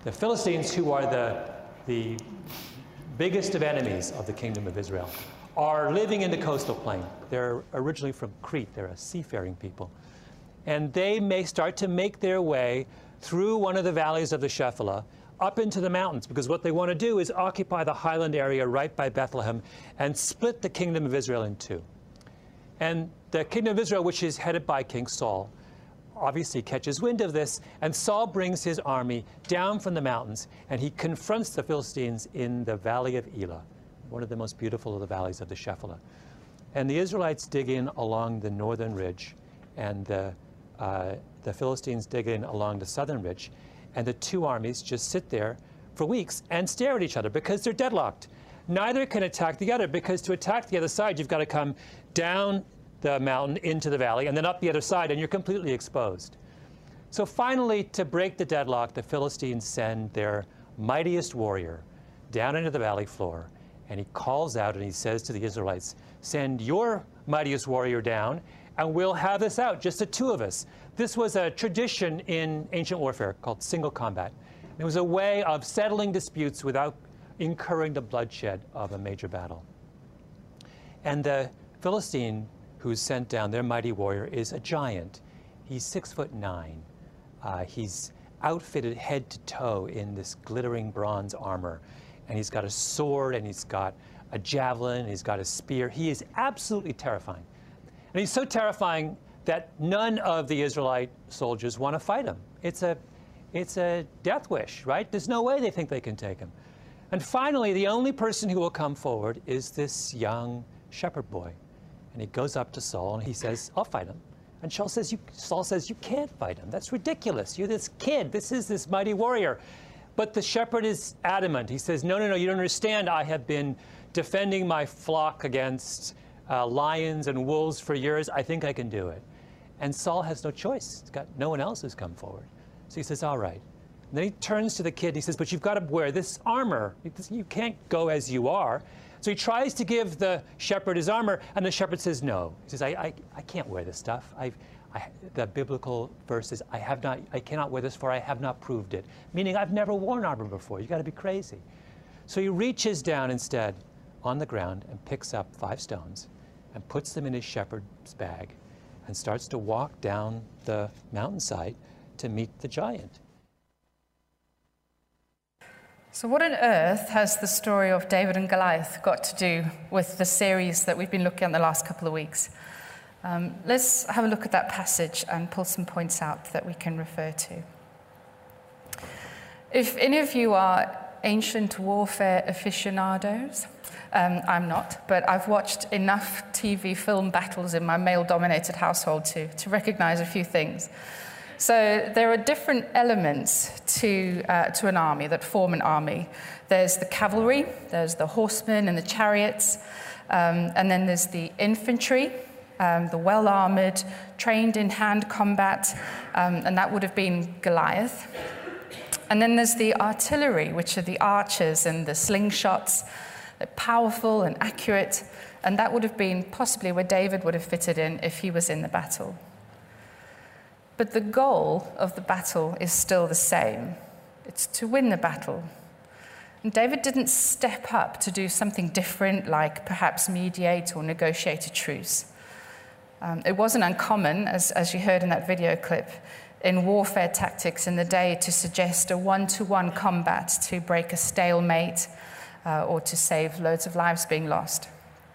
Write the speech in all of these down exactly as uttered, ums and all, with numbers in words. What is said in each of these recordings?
The Philistines, who are the, the biggest of enemies of the kingdom of Israel, are living in the coastal plain. They're originally from Crete. They're a seafaring people. And they may start to make their way through one of the valleys of the Shephelah up into the mountains, because what they want to do is occupy the highland area right by Bethlehem and split the kingdom of Israel in two. And the kingdom of Israel, which is headed by King Saul, obviously catches wind of this, and Saul brings his army down from the mountains, and he confronts the Philistines in the valley of Elah, one of the most beautiful of the valleys of the Shephelah. And the Israelites dig in along the northern ridge, and the, uh, the Philistines dig in along the southern ridge, and the two armies just sit there for weeks and stare at each other because they're deadlocked. Neither can attack the other, because to attack the other side, you've got to come down the mountain into the valley and then up the other side, and you're completely exposed. So finally, to break the deadlock, the Philistines send their mightiest warrior down into the valley floor, and he calls out and he says to the Israelites, "Send your mightiest warrior down, and we'll have this out, just the two of us." This was a tradition in ancient warfare called single combat. It was a way of settling disputes without incurring the bloodshed of a major battle. And the Philistine who's sent down, their mighty warrior, is a giant. He's six foot nine. Uh, he's outfitted head to toe in this glittering bronze armor. And he's got a sword, and he's got a javelin, and he's got a spear. He is absolutely terrifying. And he's so terrifying that none of the Israelite soldiers want to fight him. It's a, it's a death wish, right? There's no way they think they can take him. And finally, the only person who will come forward is this young shepherd boy. And he goes up to Saul and he says, "I'll fight him." And Saul says, you, Saul says, "You can't fight him. That's ridiculous. You're this kid. This is this mighty warrior." But the shepherd is adamant. He says, "No, no, no, you don't understand. I have been defending my flock against uh, lions and wolves for years. I think I can do it." And Saul has no choice. He's got no one else who's come forward. So he says, "All right." And then he turns to the kid and he says, "But you've got to wear this armor. You can't go as you are." So he tries to give the shepherd his armor, and the shepherd says no. He says, I, I, I can't wear this stuff. I've, I, the biblical verse is, I, have not, I cannot wear this, for I have not proved it. Meaning, I've never worn armor before. You've got to be crazy. So he reaches down instead on the ground and picks up five stones and puts them in his shepherd's bag and starts to walk down the mountainside to meet the giant. So what on earth has the story of David and Goliath got to do with the series that we've been looking at the last couple of weeks? Um, let's have a look at that passage and pull some points out that we can refer to. If any of you are ancient warfare aficionados, um, I'm not, but I've watched enough T V film battles in my male-dominated household to, to recognize a few things. So there are different elements to, uh, to an army that form an army. There's the cavalry, there's the horsemen and the chariots, um, and then there's the infantry, um, the well-armored, trained in hand combat, um, and that would have been Goliath. And then there's the artillery, which are the archers and the slingshots. They're powerful and accurate, and that would have been possibly where David would have fitted in if he was in the battle. But the goal of the battle is still the same. It's to win the battle. And David didn't step up to do something different, like perhaps mediate or negotiate a truce. Um, it wasn't uncommon, as, as you heard in that video clip, in warfare tactics in the day to suggest a one-to-one combat to break a stalemate uh, or to save loads of lives being lost.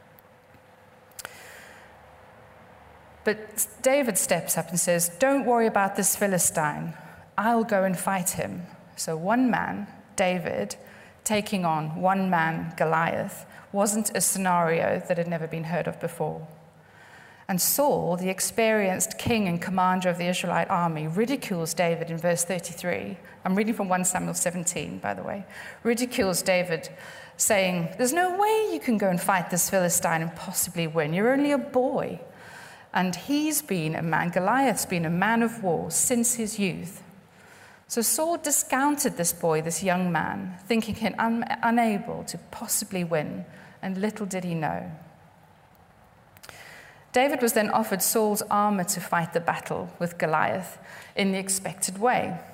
But David steps up and says, "Don't worry about this Philistine. I'll go and fight him." So one man, David, taking on one man, Goliath, wasn't a scenario that had never been heard of before. And Saul, the experienced king and commander of the Israelite army, ridicules David in verse thirty-three. I'm reading from First Samuel seventeen, by the way. Ridicules David, saying, "There's no way you can go and fight this Philistine and possibly win. You're only a boy. And he's been a man, Goliath's been a man of war since his youth." So Saul discounted this boy, this young man, thinking him un- unable to possibly win, and little did he know. David was then offered Saul's armor to fight the battle with Goliath in the expected way.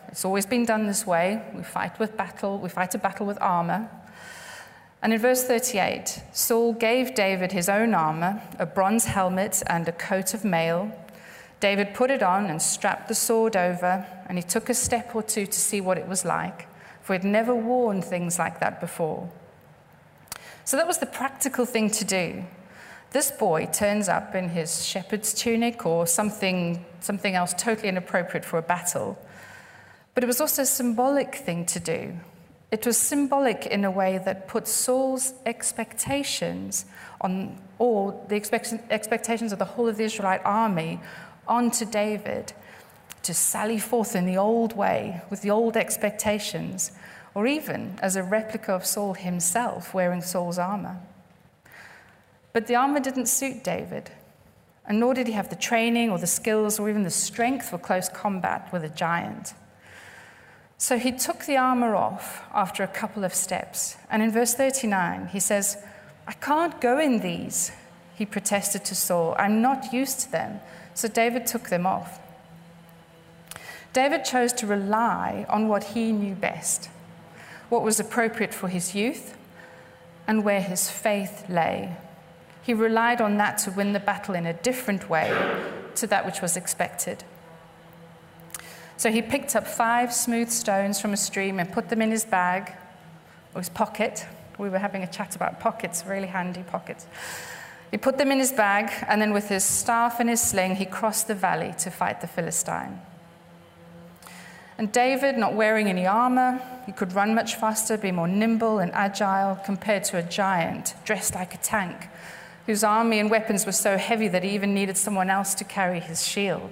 It's always been done this way. We fight with battle, we fight a battle with armor. And in verse thirty-eight, Saul gave David his own armor, a bronze helmet and a coat of mail. David put it on and strapped the sword over, and he took a step or two to see what it was like, for he'd never worn things like that before. So that was the practical thing to do. This boy turns up in his shepherd's tunic or something, something else totally inappropriate for a battle. But it was also a symbolic thing to do. It was symbolic in a way that put Saul's expectations on, or the expect, expectations of the whole of the Israelite army onto David to sally forth in the old way, with the old expectations, or even as a replica of Saul himself wearing Saul's armor. But the armor didn't suit David, and nor did he have the training or the skills or even the strength for close combat with a giant. So he took the armor off after a couple of steps, and in verse thirty-nine he says, "I can't go in these," he protested to Saul. "I'm not used to them." So David took them off. David chose to rely on what he knew best, what was appropriate for his youth, and where his faith lay. He relied on that to win the battle in a different way to that which was expected. So he picked up five smooth stones from a stream and put them in his bag, or his pocket. We were having a chat about pockets, really handy pockets. He put them in his bag, and then with his staff and his sling, he crossed the valley to fight the Philistine. And David, not wearing any armor, he could run much faster, be more nimble and agile compared to a giant dressed like a tank, whose army and weapons were so heavy that he even needed someone else to carry his shield.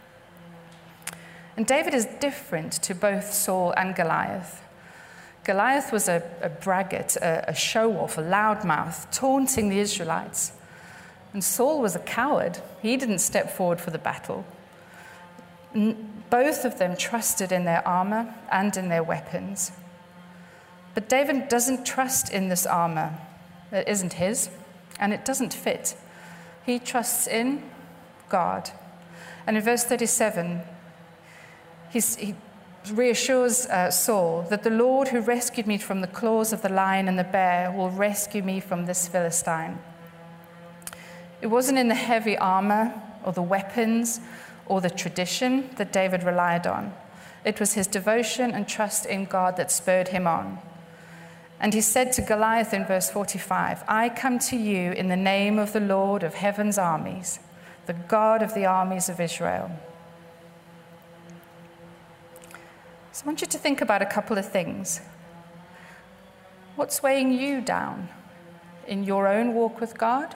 And David is different to both Saul and Goliath. Goliath was a, a braggart, a, a show-off, a loudmouth, taunting the Israelites. And Saul was a coward. He didn't step forward for the battle. Both of them trusted in their armor and in their weapons. But David doesn't trust in this armor. It isn't his, and it doesn't fit. He trusts in God. And in verse thirty-seven, he's, he reassures uh, Saul that the Lord who rescued me from the claws of the lion and the bear will rescue me from this Philistine. It wasn't in the heavy armor or the weapons or the tradition that David relied on. It was his devotion and trust in God that spurred him on. And he said to Goliath in verse forty-five, "I come to you in the name of the Lord of heaven's armies, the God of the armies of Israel." So I want you to think about a couple of things. What's weighing you down in your own walk with God?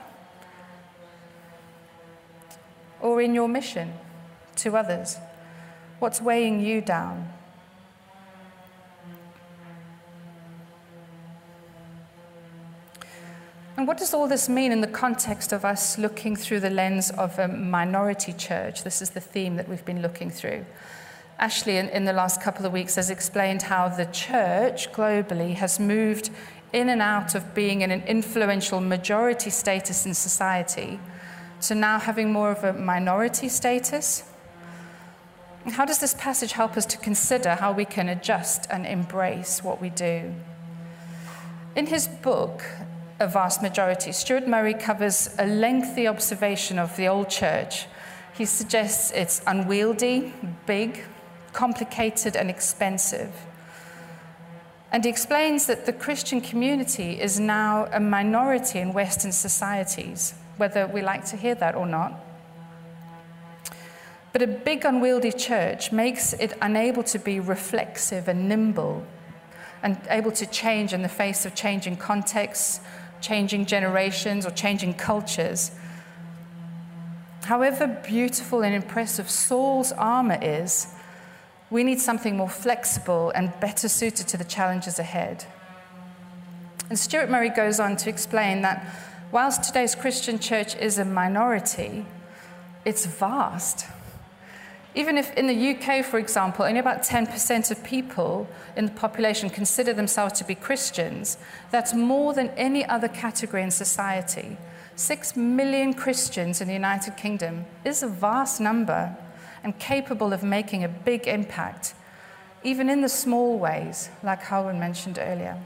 Or in your mission to others? What's weighing you down? And what does all this mean in the context of us looking through the lens of a minority church? This is the theme that we've been looking through. Ashley, in, in the last couple of weeks, has explained how the church globally has moved in and out of being in an influential majority status in society to now having more of a minority status. How does this passage help us to consider how we can adjust and embrace what we do? In his book, A Vast Majority, Stuart Murray covers a lengthy observation of the old church. He suggests it's unwieldy, big, complicated, and expensive. And he explains that the Christian community is now a minority in Western societies, whether we like to hear that or not. But a big, unwieldy church makes it unable to be reflexive and nimble and able to change in the face of changing contexts, changing generations, or changing cultures. However beautiful and impressive Saul's armor is, we need something more flexible and better suited to the challenges ahead. And Stuart Murray goes on to explain that whilst today's Christian church is a minority, it's vast. Even if in the U K, for example, only about ten percent of people in the population consider themselves to be Christians, that's more than any other category in society. Six million Christians in the United Kingdom is a vast number and capable of making a big impact. even in the small ways, like Halwyn mentioned earlier.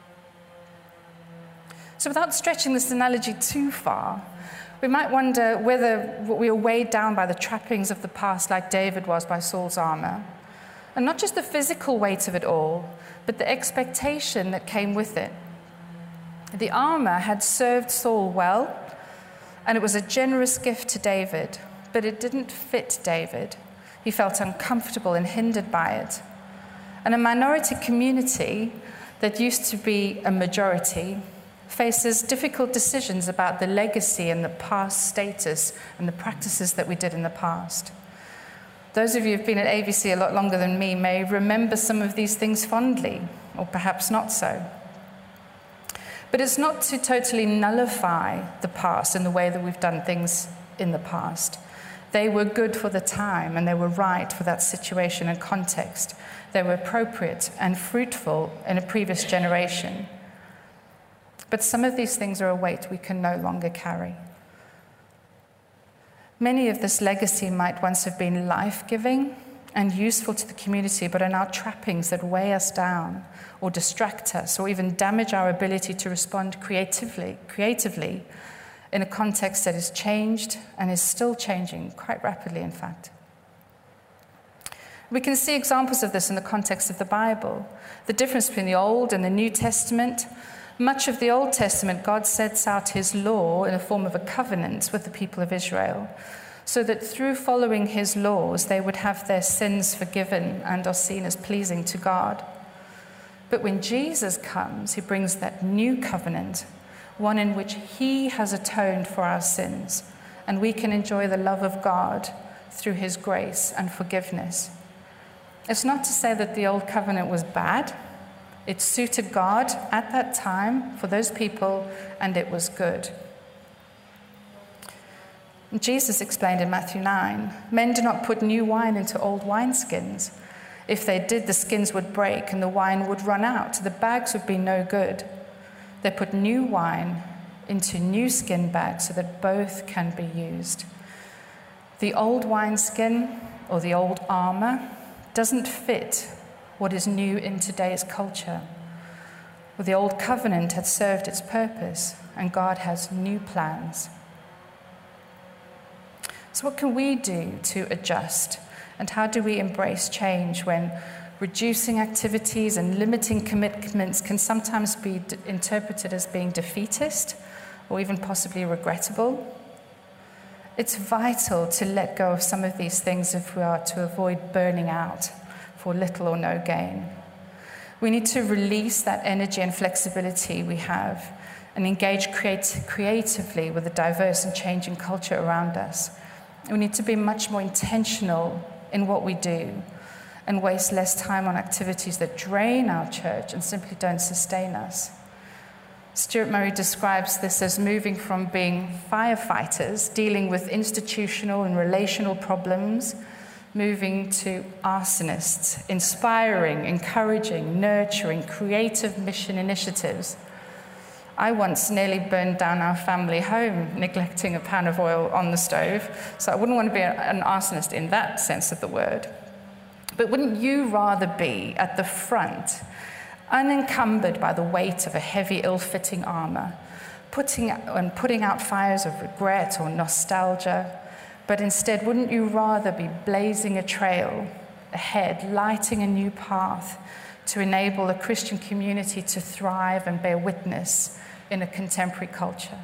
So without stretching this analogy too far, we might wonder whether we are weighed down by the trappings of the past like David was by Saul's armor. And not just the physical weight of it all, but the expectation that came with it. The armor had served Saul well, and it was a generous gift to David, but it didn't fit David. He felt uncomfortable and hindered by it. And a minority community that used to be a majority faces difficult decisions about the legacy and the past status and the practices that we did in the past. Those of you who've been at A V C a lot longer than me may remember some of these things fondly, or perhaps not so. But it's not to totally nullify the past and the way that we've done things in the past. They were good for the time, and they were right for that situation and context. They were appropriate and fruitful in a previous generation. But some of these things are a weight we can no longer carry. Many of this legacy might once have been life-giving and useful to the community, but are now trappings that weigh us down or distract us or even damage our ability to respond creatively, creatively in a context that has changed and is still changing quite rapidly, in fact. We can see examples of this in the context of the Bible. The difference between the Old and the New Testament. Much of the Old Testament, God sets out his law in the form of a covenant with the people of Israel, so that through following his laws, they would have their sins forgiven and are seen as pleasing to God. But when Jesus comes, he brings that new covenant, one in which he has atoned for our sins, and we can enjoy the love of God through his grace and forgiveness. It's not to say that the old covenant was bad. It suited God at that time for those people, and it was good. Jesus explained in Matthew nine, men do not put new wine into old wineskins. If they did, the skins would break and the wine would run out. The bags would be no good. They put new wine into new skin bags so that both can be used. The old wineskin, or the old armor, doesn't fit what is new in today's culture. Well, the old covenant had served its purpose, and God has new plans. So what can we do to adjust? And how do we embrace change when reducing activities and limiting commitments can sometimes be d- interpreted as being defeatist or even possibly regrettable? It's vital to let go of some of these things if we are to avoid burning out for little or no gain. We need to release that energy and flexibility we have and engage create- creatively with the diverse and changing culture around us. We need to be much more intentional in what we do and waste less time on activities that drain our church and simply don't sustain us. Stuart Murray describes this as moving from being firefighters, dealing with institutional and relational problems, moving to arsonists, inspiring, encouraging, nurturing, creative mission initiatives. I once nearly burned down our family home, neglecting a pan of oil on the stove, so I wouldn't want to be an arsonist in that sense of the word. But wouldn't you rather be at the front, unencumbered by the weight of a heavy, ill-fitting armor, putting and putting out fires of regret or nostalgia? But instead, wouldn't you rather be blazing a trail ahead, lighting a new path to enable a Christian community to thrive and bear witness in a contemporary culture?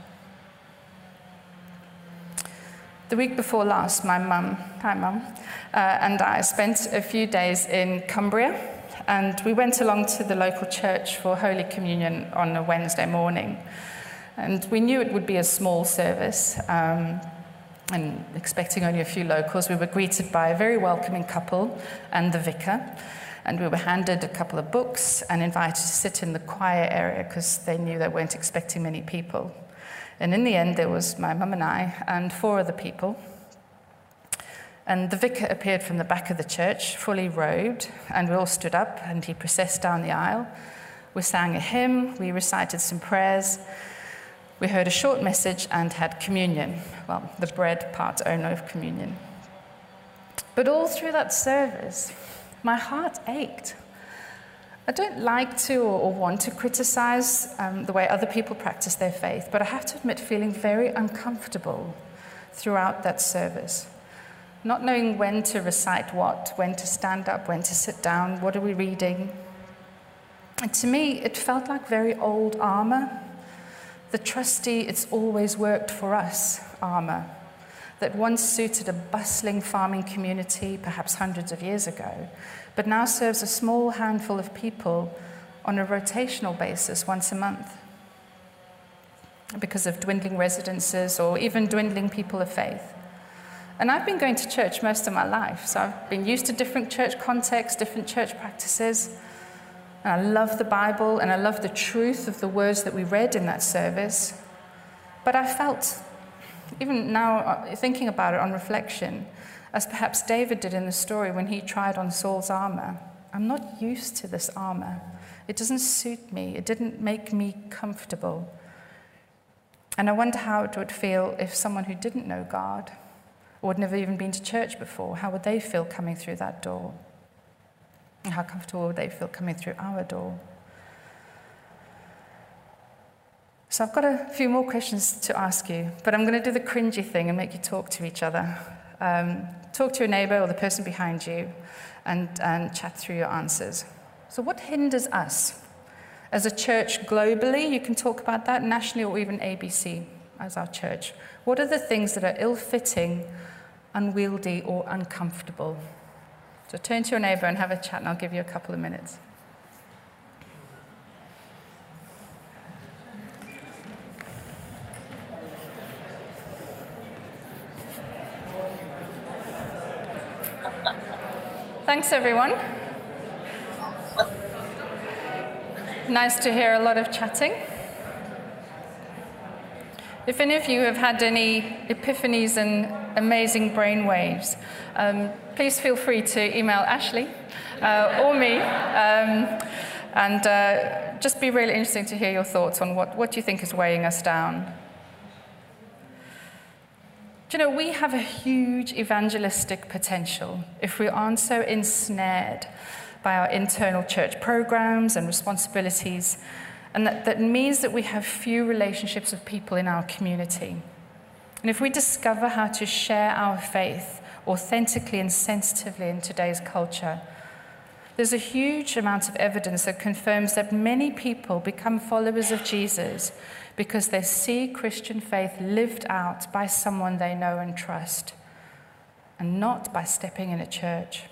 The week before last, my mum, hi mum, uh, and I spent a few days in Cumbria, and we went along to the local church for Holy Communion on a Wednesday morning. And we knew it would be a small service, um, and expecting only a few locals. We were greeted by a very welcoming couple and the vicar, and we were handed a couple of books and invited to sit in the choir area because they knew they weren't expecting many people. And in the end, there was my mum and I and four other people. And the vicar appeared from the back of the church, fully robed, and we all stood up, and he processed down the aisle. We sang a hymn, we recited some prayers, we heard a short message and had communion. Well, the bread part only of communion. But all through that service, my heart ached. I don't like to or, or want to criticize um, the way other people practice their faith, but I have to admit feeling very uncomfortable throughout that service. Not knowing when to recite what, when to stand up, when to sit down, what are we reading? And to me, it felt like very old armor, the trusty, it's always worked for us armor, that once suited a bustling farming community, perhaps hundreds of years ago, but now serves a small handful of people on a rotational basis once a month because of dwindling residences or even dwindling people of faith. And I've been going to church most of my life, so I've been used to different church contexts, different church practices, and I love the Bible, and I love the truth of the words that we read in that service. But I felt, even now thinking about it on reflection, as perhaps David did in the story when he tried on Saul's armor, I'm not used to this armor. It doesn't suit me. It didn't make me comfortable. And I wonder how it would feel if someone who didn't know God, or had never even been to church before, how would they feel coming through that door? And how comfortable would they feel coming through our door? So I've got a few more questions to ask you, but I'm going to do the cringy thing and make you talk to each other. Um, talk to your neighbor or the person behind you and, and chat through your answers. So what hinders us? As a church globally, you can talk about that, nationally or even A B C as our church. What are the things that are ill-fitting, unwieldy, or uncomfortable? So turn to your neighbor and have a chat, and I'll give you a couple of minutes. Thanks, everyone. Nice to hear a lot of chatting. If any of you have had any epiphanies and amazing brainwaves, um, please feel free to email Ashley uh, or me, um, and uh, just be really interesting to hear your thoughts on what, what you think is weighing us down. Do you know, we have a huge evangelistic potential if we aren't so ensnared by our internal church programs and responsibilities, and that, that means that we have few relationships with people in our community. And if we discover how to share our faith authentically and sensitively in today's culture, there's a huge amount of evidence that confirms that many people become followers of Jesus because they see Christian faith lived out by someone they know and trust, and not by stepping in a church.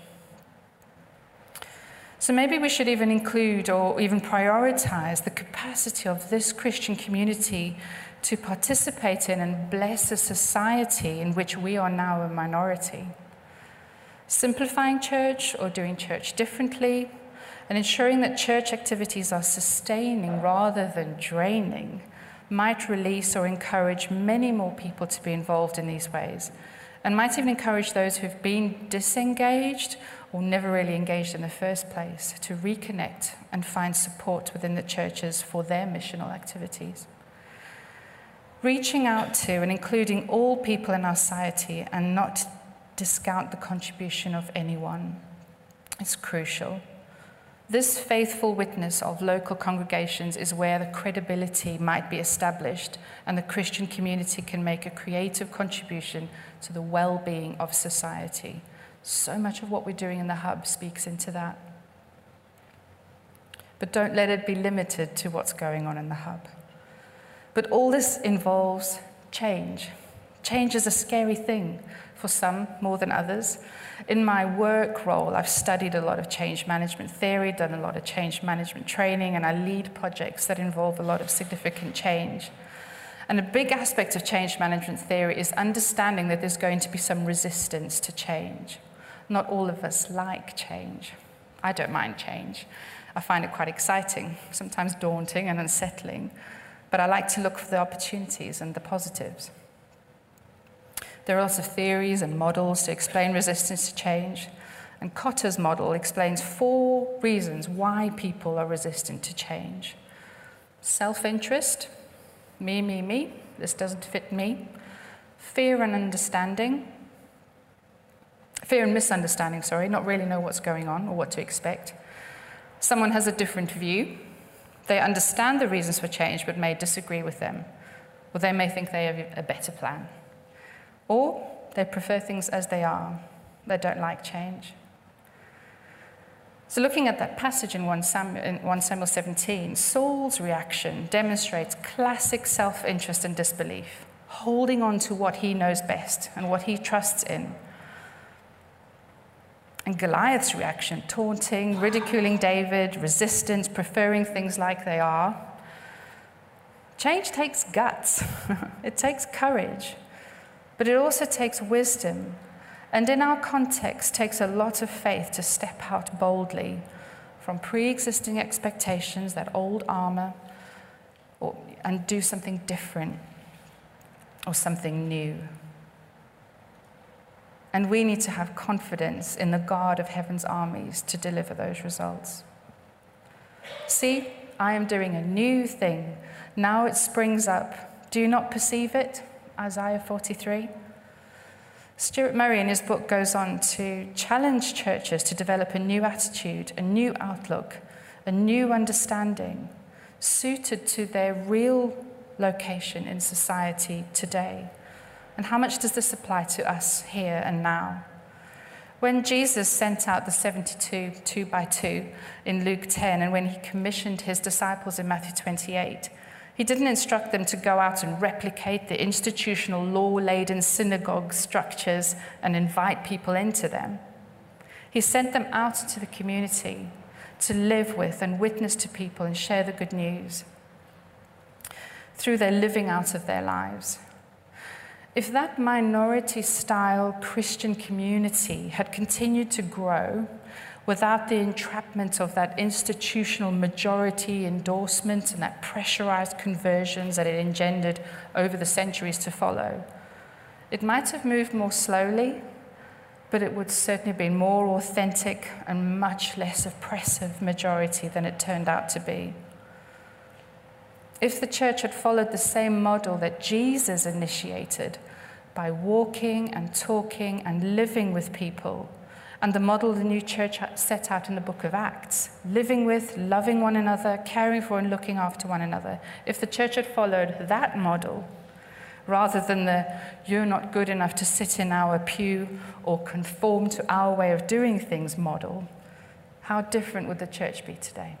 So maybe we should even include or even prioritize the capacity of this Christian community to participate in and bless a society in which we are now a minority. Simplifying church or doing church differently, and ensuring that church activities are sustaining rather than draining, might release or encourage many more people to be involved in these ways, and might even encourage those who've been disengaged or never really engaged in the first place to reconnect and find support within the churches for their missional activities. Reaching out to and including all people in our society and not discount the contribution of anyone is crucial. This faithful witness of local congregations is where the credibility might be established and the Christian community can make a creative contribution to the well-being of society. So much of what we're doing in the Hub speaks into that. But don't let it be limited to what's going on in the Hub. But all this involves change. Change is a scary thing for some more than others. In my work role, I've studied a lot of change management theory, done a lot of change management training, and I lead projects that involve a lot of significant change. And a big aspect of change management theory is understanding that there's going to be some resistance to change. Not all of us like change. I don't mind change. I find it quite exciting, sometimes daunting and unsettling, but I like to look for the opportunities and the positives. There are lots of theories and models to explain resistance to change, and Kotter's model explains four reasons why people are resistant to change. Self-interest, me, me, me, this doesn't fit me. Fear and understanding, Fear and misunderstanding, sorry, not really know what's going on or what to expect. Someone has a different view. They understand the reasons for change but may disagree with them. Or they may think they have a better plan. Or they prefer things as they are. They don't like change. So looking at that passage in First Samuel, in First Samuel seventeen, Saul's reaction demonstrates classic self-interest and disbelief, holding on to what he knows best and what he trusts in. And Goliath's reaction, taunting, ridiculing David, resistance, preferring things like they are. Change takes guts. It takes courage. But it also takes wisdom. And in our context, takes a lot of faith to step out boldly from pre-existing expectations, that old armor, or, and do something different or something new. And we need to have confidence in the God of heaven's armies to deliver those results. See, I am doing a new thing. Now it springs up. Do you not perceive it? Isaiah forty-three. Stuart Murray in his book goes on to challenge churches to develop a new attitude, a new outlook, a new understanding, suited to their real location in society today. And how much does this apply to us here and now? When Jesus sent out the seventy-two, two by two, in Luke ten, and when he commissioned his disciples in Matthew twenty-eight, he didn't instruct them to go out and replicate the institutional, law-laden synagogue structures and invite people into them. He sent them out into the community to live with and witness to people and share the good news through their living out of their lives. If that minority-style Christian community had continued to grow without the entrapment of that institutional majority endorsement and that pressurized conversions that it engendered over the centuries to follow, it might have moved more slowly, but it would certainly be more authentic and much less oppressive majority than it turned out to be. If the church had followed the same model that Jesus initiated by walking and talking and living with people, and the model the new church set out in the book of Acts, living with, loving one another, caring for and looking after one another, if the church had followed that model, rather than the "you're not good enough to sit in our pew or conform to our way of doing things" model, how different would the church be today?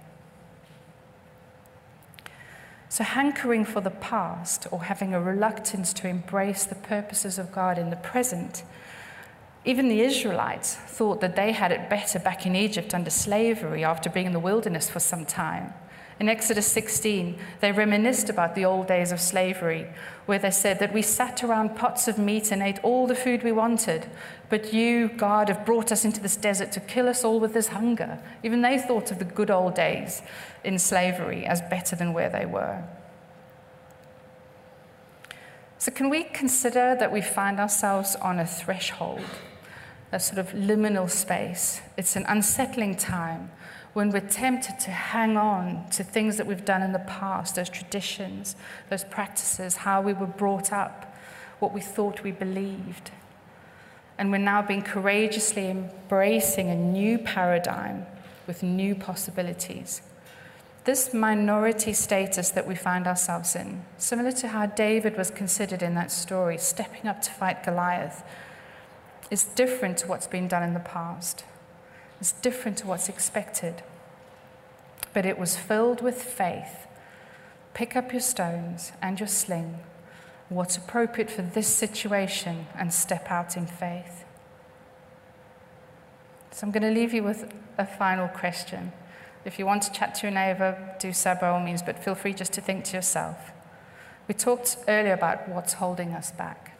So hankering for the past or having a reluctance to embrace the purposes of God in the present, even the Israelites thought that they had it better back in Egypt under slavery after being in the wilderness for some time. In Exodus sixteen, they reminisced about the old days of slavery, where they said that we sat around pots of meat and ate all the food we wanted, but you, God, have brought us into this desert to kill us all with this hunger. Even they thought of the good old days in slavery as better than where they were. So can we consider that we find ourselves on a threshold, a sort of liminal space? It's an unsettling time when we're tempted to hang on to things that we've done in the past, those traditions, those practices, how we were brought up, what we thought we believed. And we're now being courageously embracing a new paradigm with new possibilities. This minority status that we find ourselves in, similar to how David was considered in that story, stepping up to fight Goliath, is different to what's been done in the past. It's different to what's expected. But it was filled with faith. Pick up your stones and your sling, what's appropriate for this situation, and step out in faith. So I'm going to leave you with a final question. If you want to chat to your neighbor, do so by all means, but feel free just to think to yourself. We talked earlier about what's holding us back.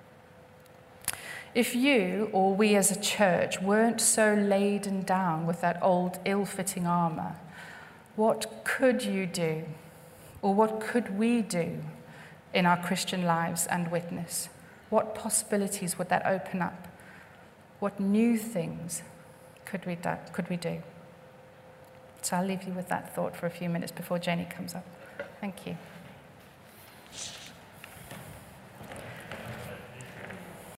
If you or we as a church weren't so laden down with that old ill-fitting armor, what could you do, or what could we do in our Christian lives and witness? What possibilities would that open up? What new things could we do? Could we do? So I'll leave you with that thought for a few minutes before Jenny comes up. Thank you.